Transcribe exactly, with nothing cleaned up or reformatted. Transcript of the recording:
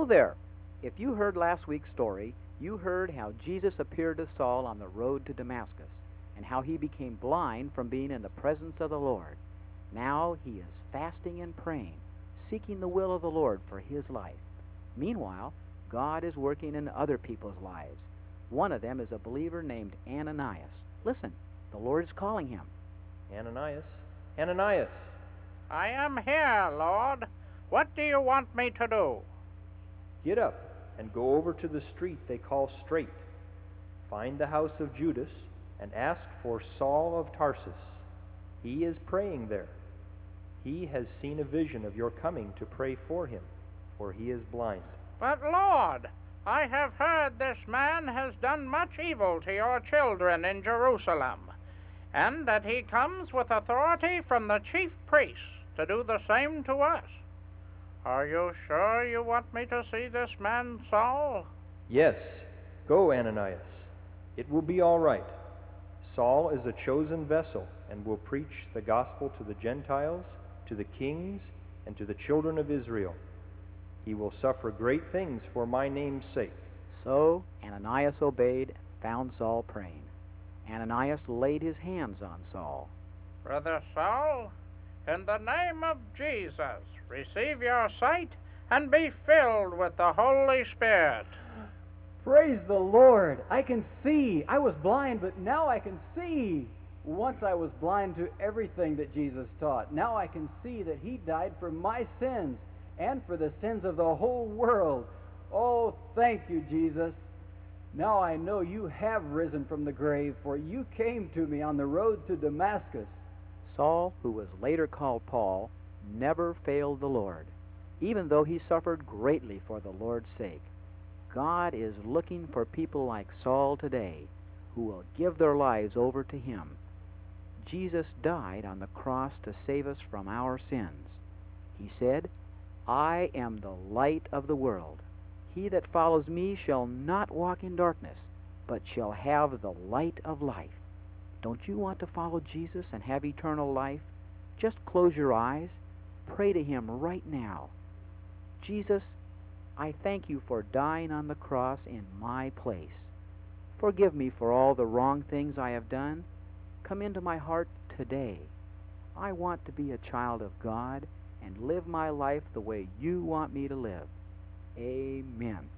there! If you heard last week's story, you heard how Jesus appeared to Saul on the road to Damascus, and how he became blind from being in the presence of the Lord. Now he is fasting and praying, seeking the will of the Lord for his life. Meanwhile, God is working in other people's lives. One of them is a believer named Ananias. Listen, the Lord is calling him. Ananias, Ananias. I am here, Lord. What do you want me to do? Get up and go over to the street they call Straight. Find the house of Judas and ask for Saul of Tarsus. He is praying there. He has seen a vision of your coming to pray for him, for he is blind. But, Lord, I have heard this man has done much evil to your children in Jerusalem, and that he comes with authority from the chief priests to do the same to us. Are you sure you want me to see this man, Saul? Yes, go, Ananias. It will be all right. Saul is a chosen vessel and will preach the gospel to the Gentiles, to the kings, and to the children of Israel. He will suffer great things for my name's sake. So Ananias obeyed and found Saul praying. Ananias laid his hands on Saul. Brother Saul, in the name of Jesus, receive your sight and be filled with the Holy Spirit. Praise the Lord! I can see. I was blind, but now I can see. Once I was blind to everything that Jesus taught. Now I can see that he died for my sins and for the sins of the whole world. Oh, thank you, Jesus. Now I know you have risen from the grave, for you came to me on the road to Damascus. Saul, who was later called Paul, never failed the Lord, even though he suffered greatly for the Lord's sake. God is looking for people like Saul today who will give their lives over to him. Jesus died on the cross to save us from our sins. He said, I am the light of the world. He that follows me shall not walk in darkness, but shall have the light of life. Don't you want to follow Jesus and have eternal life? Just close your eyes. Pray to him right now. Jesus, I thank you for dying on the cross in my place. Forgive me for all the wrong things I have done. Come into my heart today. I want to be a child of God and live my life the way you want me to live. Amen.